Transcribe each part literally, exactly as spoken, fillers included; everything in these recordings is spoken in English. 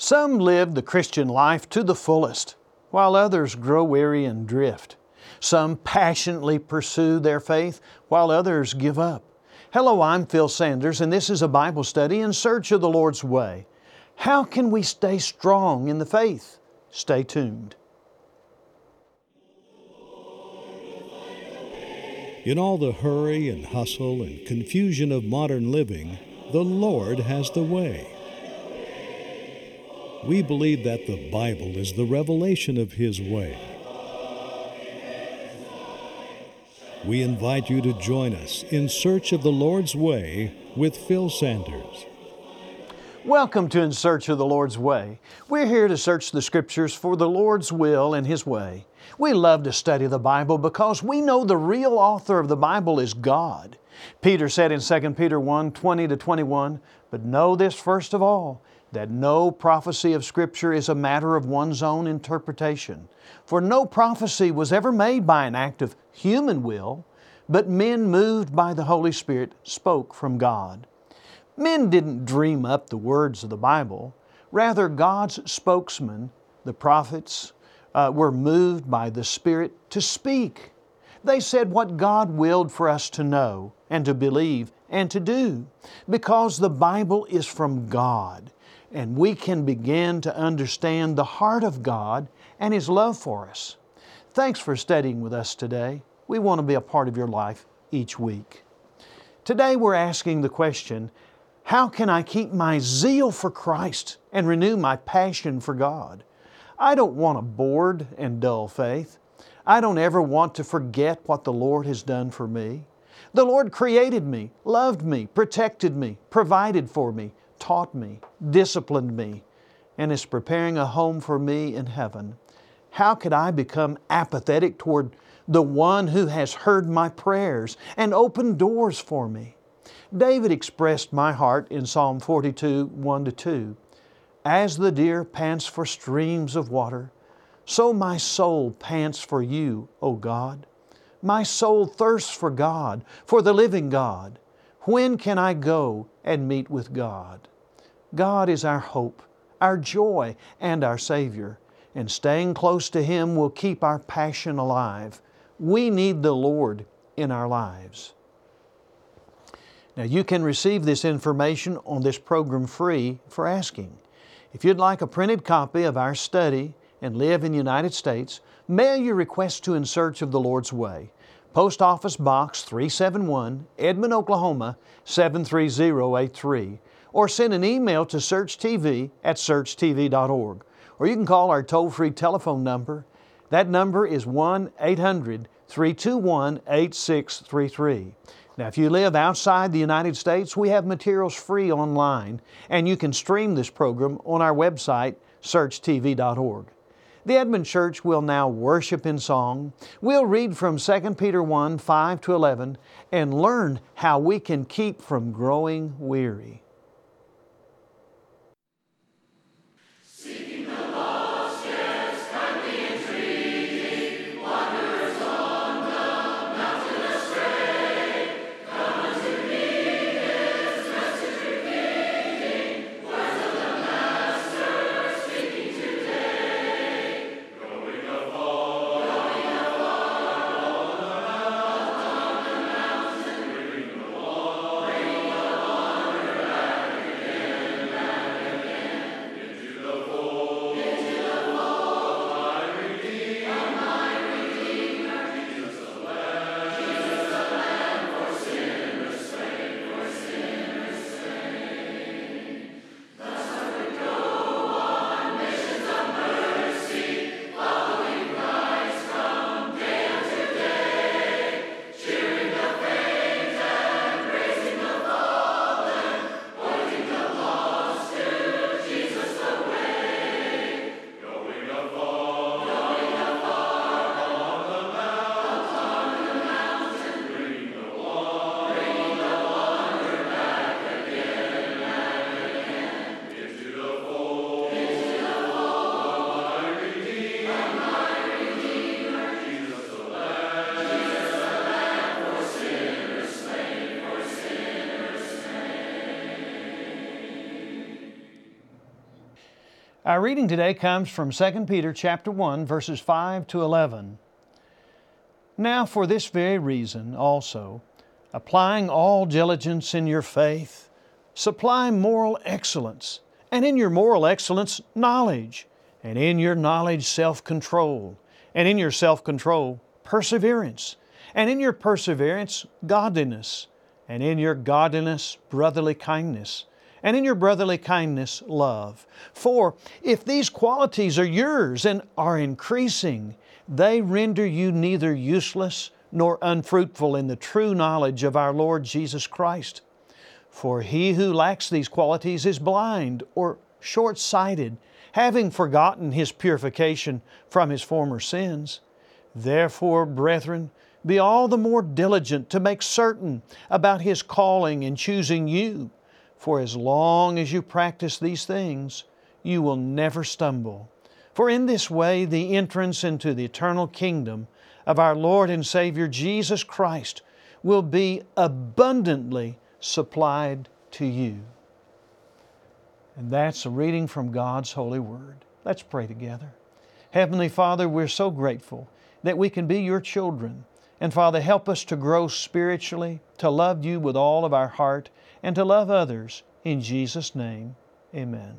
Some live the Christian life to the fullest, while others grow weary and drift. Some passionately pursue their faith, while others give up. Hello, I'm Phil Sanders, and this is a Bible study in search of the Lord's way. How can we stay strong in the faith? Stay tuned. In all the hurry and hustle and confusion of modern living, the Lord has the way. We believe that the Bible is the revelation of His way. We invite you to join us in search of the Lord's way with Phil Sanders. Welcome to In Search of the Lord's Way. We're here to search the Scriptures for the Lord's will and His way. We love to study the Bible because we know the real author of the Bible is God. Peter said in Second Peter one, twenty to twenty-one, "But know this first of all, that no prophecy of Scripture is a matter of one's own interpretation. For no prophecy was ever made by an act of human will, but men moved by the Holy Spirit spoke from God." Men didn't dream up the words of the Bible. Rather, God's spokesmen, the prophets, uh, were moved by the Spirit to speak. They said what God willed for us to know and to believe and to do, because the Bible is from God, and we can begin to understand the heart of God and His love for us. Thanks for studying with us today. We want to be a part of your life each week. Today we're asking the question, how can I keep my zeal for Christ and renew my passion for God? I don't want a bored and dull faith. I don't ever want to forget what the Lord has done for me. The Lord created me, loved me, protected me, provided for me, taught me, disciplined me, and is preparing a home for me in heaven. How could I become apathetic toward the One who has heard my prayers and opened doors for me? David expressed my heart in Psalm forty-two, one to two. "As the deer pants for streams of water, so my soul pants for You, O God. My soul thirsts for God, for the living God. When can I go and meet with God?" God is our hope, our joy, and our Savior, and staying close to Him will keep our passion alive. We need the Lord in our lives. Now, you can receive this information on this program free for asking. If you'd like a printed copy of our study and live in the United States, mail your request to In Search of the Lord's Way. Post Office Box three seventy-one, Edmond, Oklahoma, seven three zero eight three. Or send an email to searchtv at search t v dot org. Or you can call our toll-free telephone number. That number is one eight hundred, three two one, eight six three three. Now, if you live outside the United States, we have materials free online, and you can stream this program on our website, search t v dot org. The Edmond Church will now worship in song. We'll read from Second Peter one, five to eleven, and learn how we can keep from growing weary. Our reading today comes from Second Peter chapter one, verses five to eleven. Now for this very reason also, applying all diligence in your faith, supply moral excellence, and in your moral excellence knowledge, and in your knowledge self-control, and in your self-control perseverance, and in your perseverance godliness, and in your godliness brotherly kindness, and in your brotherly kindness love. For if these qualities are yours and are increasing, they render you neither useless nor unfruitful in the true knowledge of our Lord Jesus Christ. For he who lacks these qualities is blind or short-sighted, having forgotten his purification from his former sins. Therefore, brethren, be all the more diligent to make certain about His calling and choosing you. For as long as you practice these things, you will never stumble. For in this way the entrance into the eternal kingdom of our Lord and Savior Jesus Christ will be abundantly supplied to you. And that's a reading from God's holy word. Let's pray together. Heavenly Father, we're so grateful that we can be your children. And Father, help us to grow spiritually, to love you with all of our heart, and to love others. In Jesus' name, amen.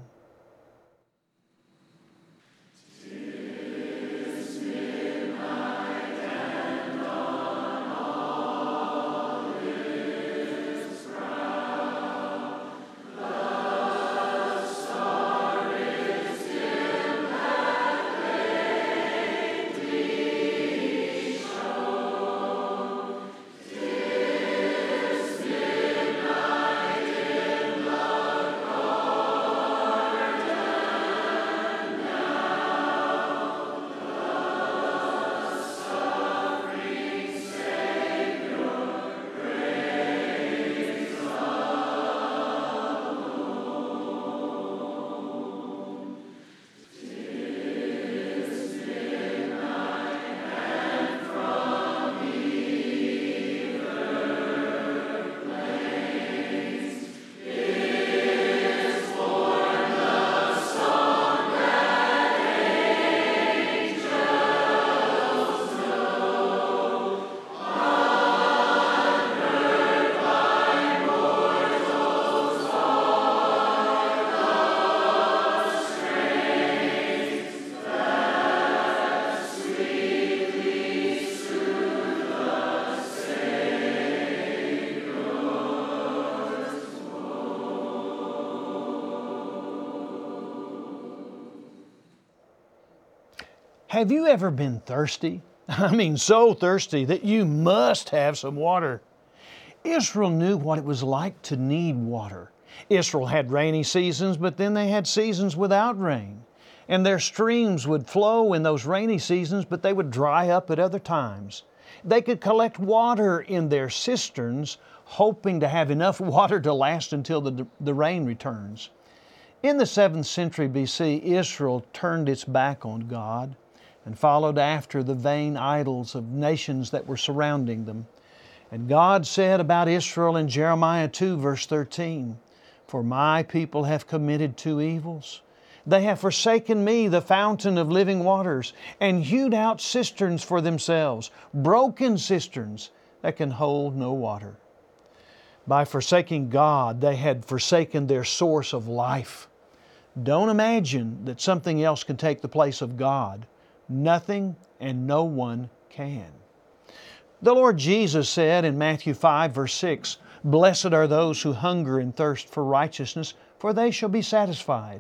Have you ever been thirsty? I mean, so thirsty that you must have some water. Israel knew what it was like to need water. Israel had rainy seasons, but then they had seasons without rain. And their streams would flow in those rainy seasons, but they would dry up at other times. They could collect water in their cisterns, hoping to have enough water to last until the, the rain returns. In the seventh century B C, Israel turned its back on God and followed after the vain idols of nations that were surrounding them. And God said about Israel in Jeremiah two, verse thirteen, "For my people have committed two evils. They have forsaken me, the fountain of living waters, and hewed out cisterns for themselves, broken cisterns that can hold no water." By forsaking God, they had forsaken their source of life. Don't imagine that something else can take the place of God. Nothing and no one can. The Lord Jesus said in Matthew five, verse six, "Blessed are those who hunger and thirst for righteousness, for they shall be satisfied."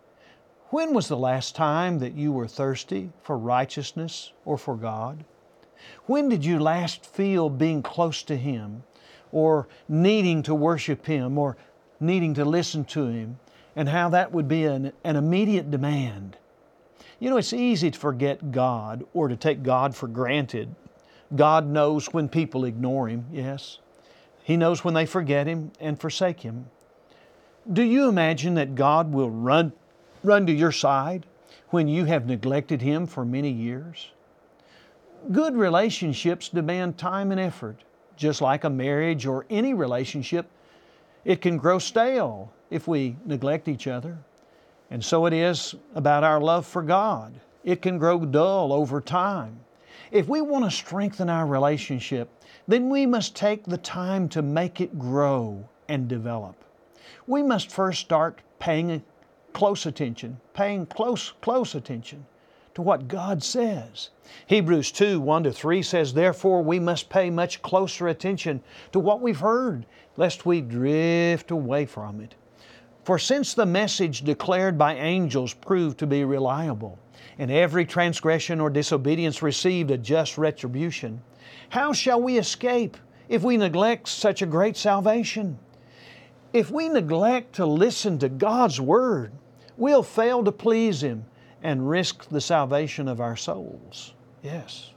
When was the last time that you were thirsty for righteousness or for God? When did you last feel being close to Him, or needing to worship Him, or needing to listen to Him, and how that would be an, an immediate demand? You know, it's easy to forget God or to take God for granted. God knows when people ignore Him, yes. He knows when they forget Him and forsake Him. Do you imagine that God will run, run to your side when you have neglected Him for many years? Good relationships demand time and effort. Just like a marriage or any relationship, it can grow stale if we neglect each other. And so it is about our love for God. It can grow dull over time. If we want to strengthen our relationship, then we must take the time to make it grow and develop. We must first start paying close attention, paying close, close attention to what God says. Hebrews two, one to three says, "Therefore we must pay much closer attention to what we've heard, lest we drift away from it. For since the message declared by angels proved to be reliable, and every transgression or disobedience received a just retribution, how shall we escape if we neglect such a great salvation?" If we neglect to listen to God's Word, we'll fail to please Him and risk the salvation of our souls. Yes.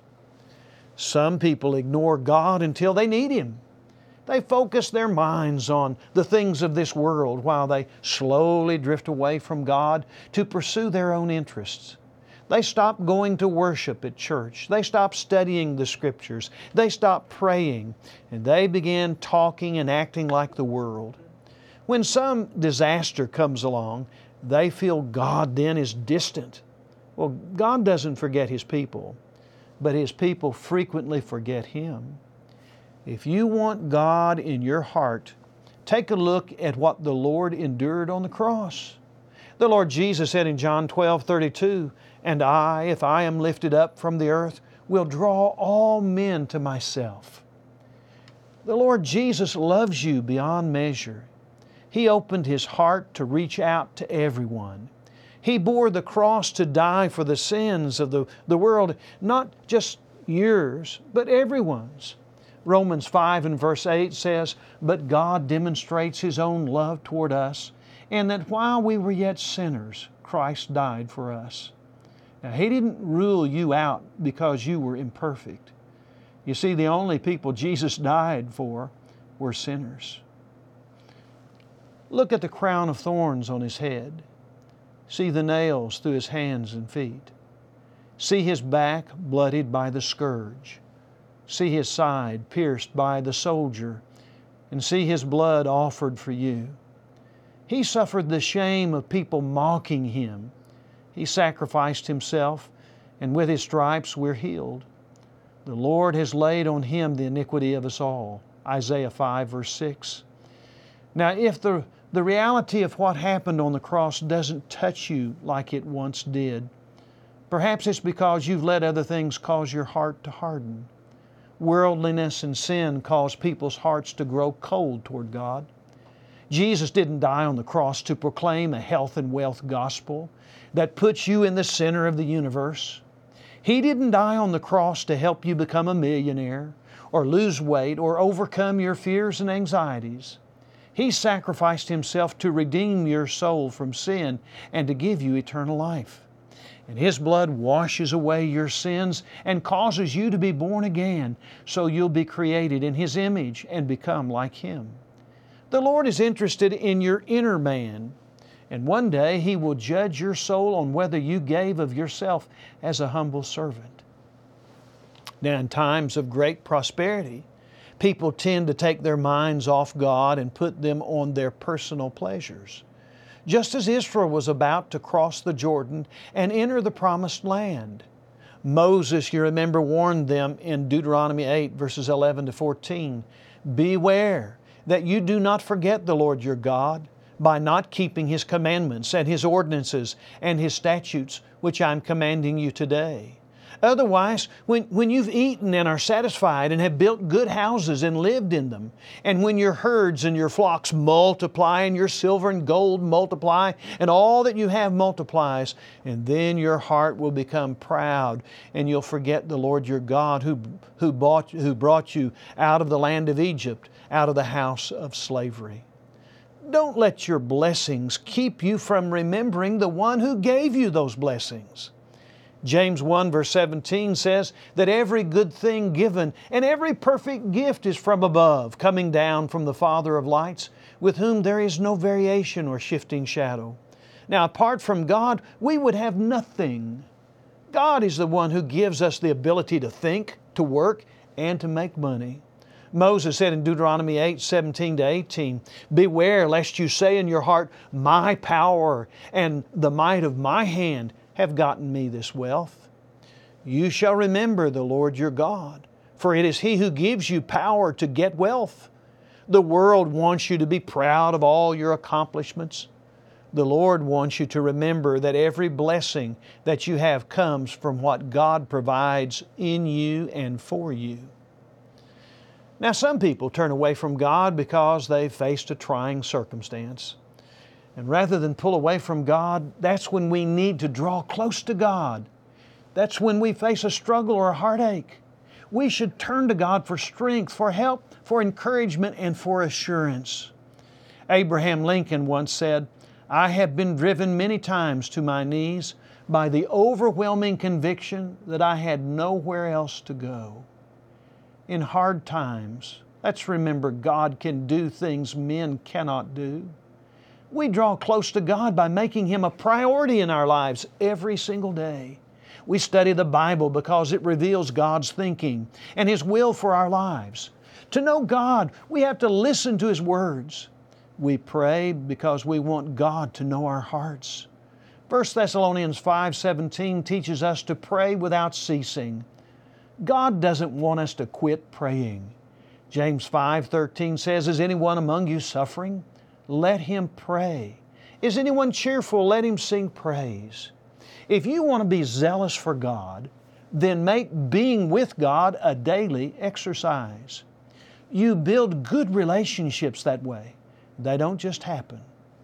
Some people ignore God until they need Him. They focus their minds on the things of this world while they slowly drift away from God to pursue their own interests. They stop going to worship at church. They stop studying the Scriptures. They stop praying, and they begin talking and acting like the world. When some disaster comes along, they feel God then is distant. Well, God doesn't forget His people, but His people frequently forget Him. If you want God in your heart, take a look at what the Lord endured on the cross. The Lord Jesus said in John twelve thirty-two, "And I, if I am lifted up from the earth, will draw all men to myself." The Lord Jesus loves you beyond measure. He opened His heart to reach out to everyone. He bore the cross to die for the sins of the, the world, not just yours, but everyone's. Romans five and verse eight says, "But God demonstrates His own love toward us, and that while we were yet sinners, Christ died for us." Now, He didn't rule you out because you were imperfect. You see, the only people Jesus died for were sinners. Look at the crown of thorns on His head. See the nails through His hands and feet. See His back bloodied by the scourge. See His side pierced by the soldier, and see His blood offered for you. He suffered the shame of people mocking Him. He sacrificed Himself, and with His stripes we're healed. The Lord has laid on Him the iniquity of us all. Isaiah five verse six. Now, if the, the reality of what happened on the cross doesn't touch you like it once did, perhaps it's because you've let other things cause your heart to harden. Worldliness and sin cause people's hearts to grow cold toward God. Jesus didn't die on the cross to proclaim a health and wealth gospel that puts you in the center of the universe. He didn't die on the cross to help you become a millionaire or lose weight or overcome your fears and anxieties. He sacrificed Himself to redeem your soul from sin and to give you eternal life. And His blood washes away your sins and causes you to be born again, so you'll be created in His image and become like Him. The Lord is interested in your inner man, and one day He will judge your soul on whether you gave of yourself as a humble servant. Now, in times of great prosperity, people tend to take their minds off God and put them on their personal pleasures. Just as Israel was about to cross the Jordan and enter the promised land. Moses, you remember, warned them in Deuteronomy eight, verses eleven to fourteen, "Beware that you do not forget the Lord your God by not keeping His commandments and His ordinances and His statutes, which I'm commanding you today. Otherwise, when, when you've eaten and are satisfied and have built good houses and lived in them, and when your herds and your flocks multiply and your silver and gold multiply and all that you have multiplies, and then your heart will become proud and you'll forget the Lord your God who, who, bought, who brought you out of the land of Egypt, out of the house of slavery." Don't let your blessings keep you from remembering the one who gave you those blessings. James one verse seventeen says that every good thing given and every perfect gift is from above, coming down from the Father of lights, with whom there is no variation or shifting shadow. Now, apart from God, we would have nothing. God is the one who gives us the ability to think, to work, and to make money. Moses said in Deuteronomy eight, seventeen to eighteen, "Beware lest you say in your heart, my power and the might of my hand have gotten me this wealth. You shall remember the Lord your God, for it is He who gives you power to get wealth. The world wants you to be proud of all your accomplishments. The Lord wants you to remember that every blessing that you have comes from what God provides in you and for you." Now, some people turn away from God because they've faced a trying circumstance. And rather than pull away from God, that's when we need to draw close to God. That's when we face a struggle or a heartache. We should turn to God for strength, for help, for encouragement, and for assurance. Abraham Lincoln once said, "I have been driven many times to my knees by the overwhelming conviction that I had nowhere else to go." In hard times, let's remember God can do things men cannot do. We draw close to God by making Him a priority in our lives every single day. We study the Bible because it reveals God's thinking and His will for our lives. To know God, we have to listen to His words. We pray because we want God to know our hearts. First Thessalonians five seventeen teaches us to pray without ceasing. God doesn't want us to quit praying. James five thirteen says, "Is anyone among you suffering? Let him pray. Is anyone cheerful? Let him sing praise." If you want to be zealous for God, then make being with God a daily exercise. You build good relationships that way. They don't just happen.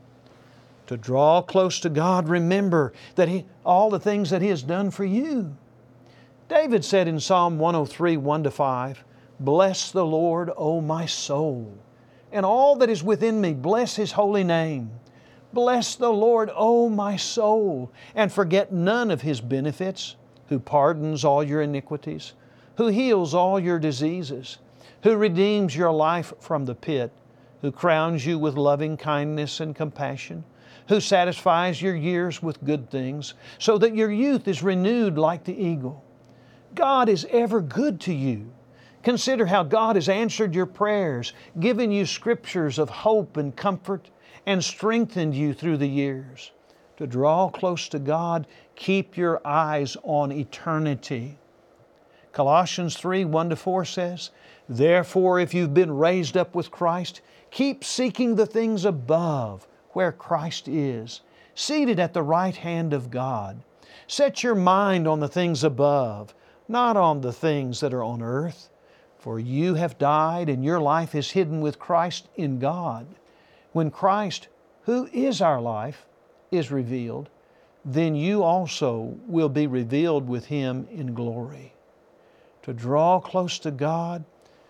To draw close to God, remember that He, all the things that He has done for you. David said in Psalm one oh three, one to five, "Bless the Lord, O my soul, and all that is within me, bless His holy name. Bless the Lord, O my soul, and forget none of His benefits, who pardons all your iniquities, who heals all your diseases, who redeems your life from the pit, who crowns you with loving kindness and compassion, who satisfies your years with good things, so that your youth is renewed like the eagle." God is ever good to you. Consider how God has answered your prayers, given you scriptures of hope and comfort, and strengthened you through the years. To draw close to God, keep your eyes on eternity. Colossians three, one to four says, "Therefore, if you've been raised up with Christ, keep seeking the things above, where Christ is, seated at the right hand of God. Set your mind on the things above, not on the things that are on earth. For you have died, and your life is hidden with Christ in God. When Christ, who is our life, is revealed, then you also will be revealed with Him in glory." To draw close to God,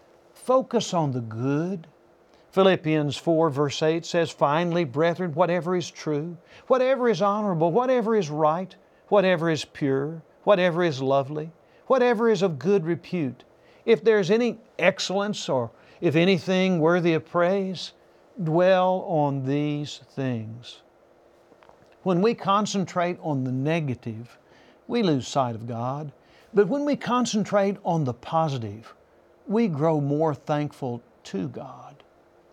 focus on the good. Philippians four verse eight says, "Finally, brethren, whatever is true, whatever is honorable, whatever is right, whatever is pure, whatever is lovely, whatever is of good repute, if there is any excellence or if anything worthy of praise, dwell on these things." When we concentrate on the negative, we lose sight of God. But when we concentrate on the positive, we grow more thankful to God.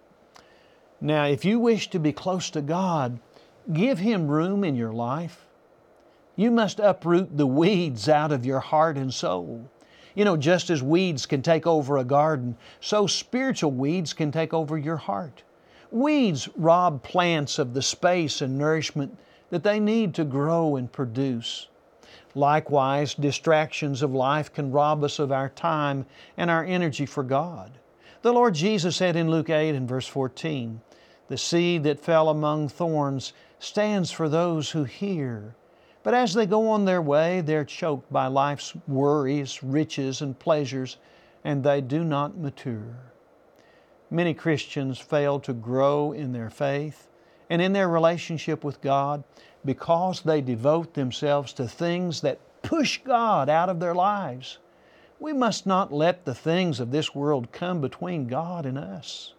Now, if you wish to be close to God, give Him room in your life. You must uproot the weeds out of your heart and soul. You know, just as weeds can take over a garden, so spiritual weeds can take over your heart. Weeds rob plants of the space and nourishment that they need to grow and produce. Likewise, distractions of life can rob us of our time and our energy for God. The Lord Jesus said in Luke eight and verse fourteen, "The seed that fell among thorns stands for those who hear. But as they go on their way, they're choked by life's worries, riches, and pleasures, and they do not mature." Many Christians fail to grow in their faith and in their relationship with God because they devote themselves to things that push God out of their lives. We must not let the things of this world come between God and us.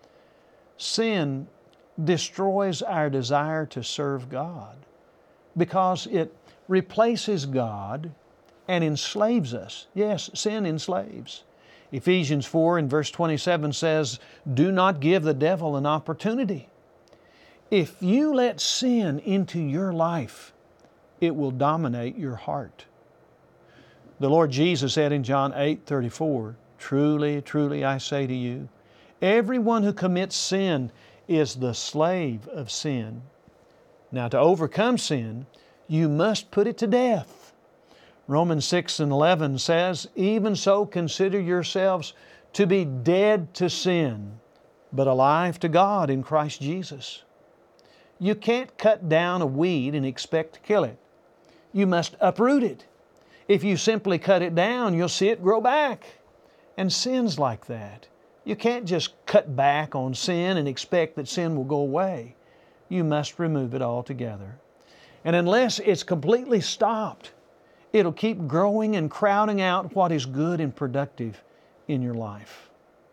Sin destroys our desire to serve God because it replaces God and enslaves us. Yes, sin enslaves. Ephesians four and verse twenty-seven says, do not give the devil an opportunity. If you let sin into your life, it will dominate your heart. The Lord Jesus said in John eight thirty-four, truly, truly I say to you, everyone who commits sin is the slave of sin. Now to overcome sin, you must put it to death. Romans six and eleven says, even so consider yourselves to be dead to sin, but alive to God in Christ Jesus. You can't cut down a weed and expect to kill it. You must uproot it. If you simply cut it down, you'll see it grow back. And sin's like that. You can't just cut back on sin and expect that sin will go away. You must remove it altogether. And unless it's completely stopped, it'll keep growing and crowding out what is good and productive in your life.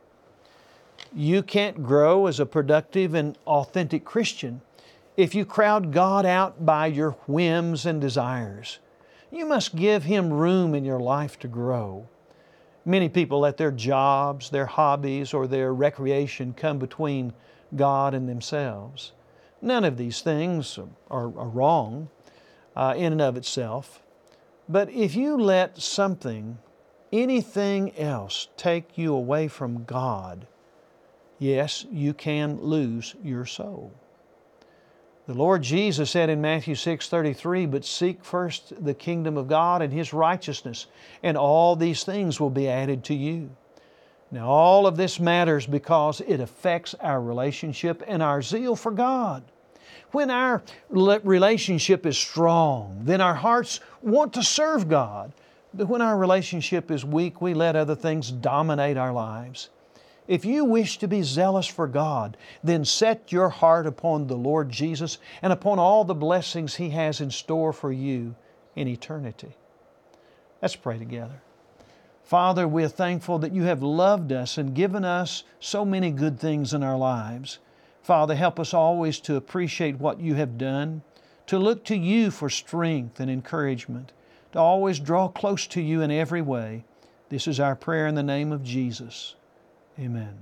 You can't grow as a productive and authentic Christian if you crowd God out by your whims and desires. You must give Him room in your life to grow. Many people let their jobs, their hobbies, or their recreation come between God and themselves. None of these things are, are wrong uh, in and of itself. But if you let something, anything else, take you away from God, yes, you can lose your soul. The Lord Jesus said in Matthew six thirty-three, but seek first the kingdom of God and His righteousness, and all these things will be added to you. Now all of this matters because it affects our relationship and our zeal for God. When our relationship is strong, then our hearts want to serve God. But when our relationship is weak, we let other things dominate our lives. If you wish to be zealous for God, then set your heart upon the Lord Jesus and upon all the blessings He has in store for you in eternity. Let's pray together. Father, we're thankful that You have loved us and given us so many good things in our lives. Father, help us always to appreciate what You have done, to look to You for strength and encouragement, to always draw close to You in every way. This is our prayer in the name of Jesus. Amen.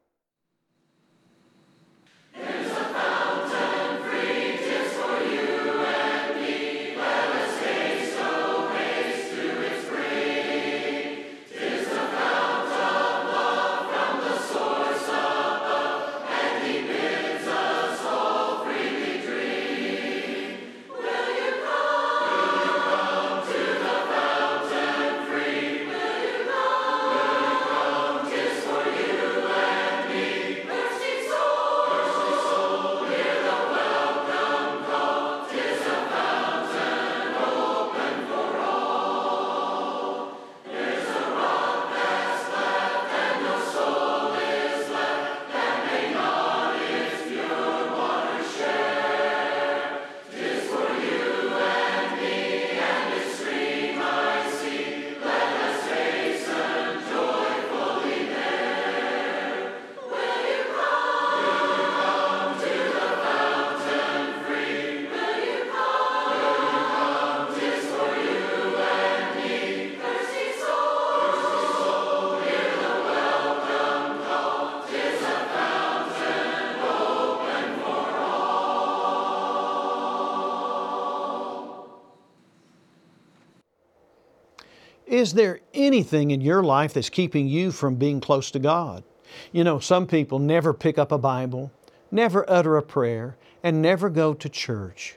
Is there anything in your life that's keeping you from being close to God? You know, some people never pick up a Bible, never utter a prayer, and never go to church.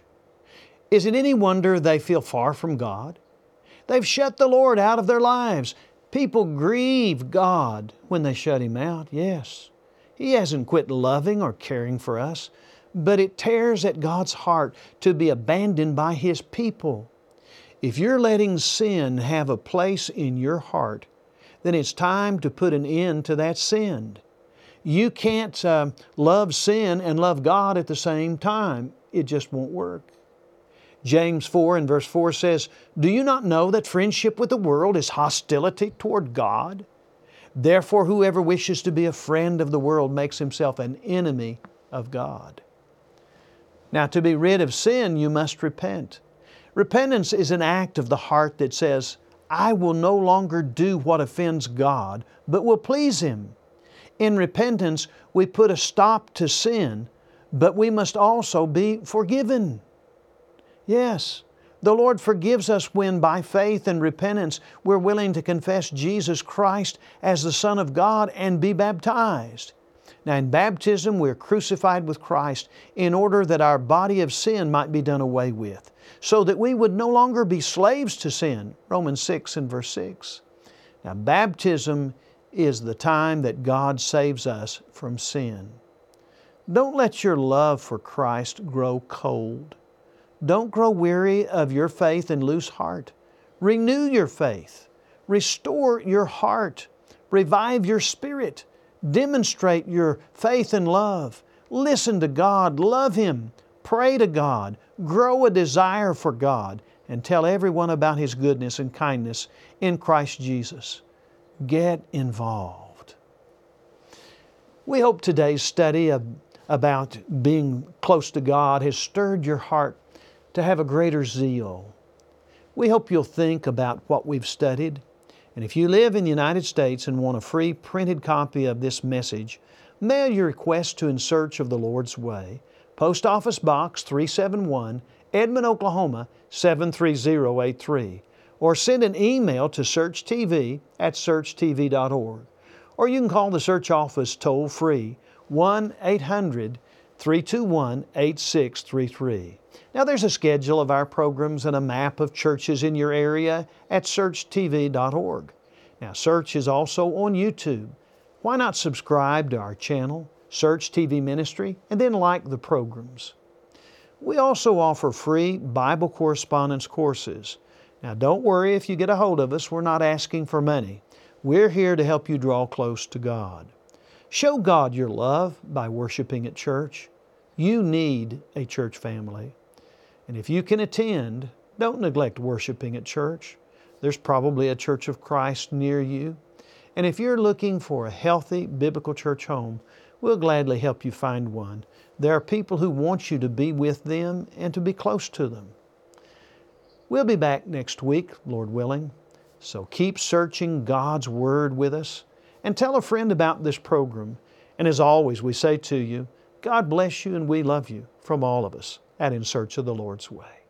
Is it any wonder they feel far from God? They've shut the Lord out of their lives. People grieve God when they shut Him out, yes. He hasn't quit loving or caring for us, but it tears at God's heart to be abandoned by His people. If you're letting sin have a place in your heart, then it's time to put an end to that sin. You can't uh, love sin and love God at the same time. It just won't work. James four and verse four says, do you not know that friendship with the world is hostility toward God? Therefore, whoever wishes to be a friend of the world makes himself an enemy of God. Now, to be rid of sin, you must repent. Repentance is an act of the heart that says, I will no longer do what offends God, but will please Him. In repentance, we put a stop to sin, but we must also be forgiven. Yes, the Lord forgives us when by faith and repentance we're willing to confess Jesus Christ as the Son of God and be baptized. Now in baptism we're crucified with Christ in order that our body of sin might be done away with, so that we would no longer be slaves to sin. Romans six and verse six. Now baptism is the time that God saves us from sin. Don't let your love for Christ grow cold. Don't grow weary of your faith and lose heart. Renew your faith. Restore your heart. Revive your spirit. Demonstrate your faith and love. Listen to God. Love Him. Pray to God. Grow a desire for God. And tell everyone about His goodness and kindness in Christ Jesus. Get involved. We hope today's study of, about being close to God has stirred your heart to have a greater zeal. We hope you'll think about what we've studied. And if you live in the United States and want a free printed copy of this message, mail your request to In Search of the Lord's Way, Post Office Box three seventy-one, Edmond, Oklahoma seven three zero eight three, or send an email to searchtv at search t v dot org. Or you can call the Search Office toll-free one eight hundred, three two one, eight six three three. Now there's a schedule of our programs and a map of churches in your area at search t v dot org. Now Search is also on YouTube. Why not subscribe to our channel, Search T V Ministry, and then like the programs? We also offer free Bible correspondence courses. Now don't worry if you get a hold of us, we're not asking for money. We're here to help you draw close to God. Show God your love by worshiping at church. You need a church family. And if you can attend, don't neglect worshiping at church. There's probably a Church of Christ near you. And if you're looking for a healthy biblical church home, we'll gladly help you find one. There are people who want you to be with them and to be close to them. We'll be back next week, Lord willing. So keep searching God's Word with us and tell a friend about this program. And as always, we say to you, God bless you and we love you from all of us at In Search of the Lord's Way.